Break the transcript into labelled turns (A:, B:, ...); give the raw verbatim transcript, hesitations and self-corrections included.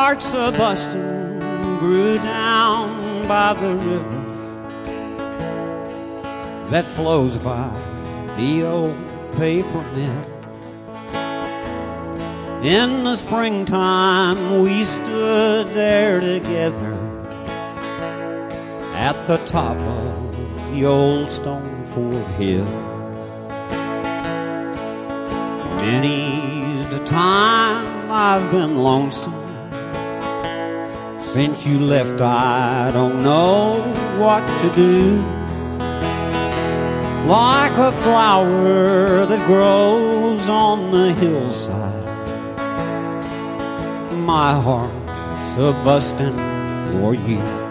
A: heart's a bustin', grew down by the river that flows by the old paper mill. In the springtime we stood there together at the top of the old Stone Fort Hill. Many's the time I've been lonesome. Since you left I don't know what to do. Like a flower that grows on the hillside, my heart's a bustin' for you.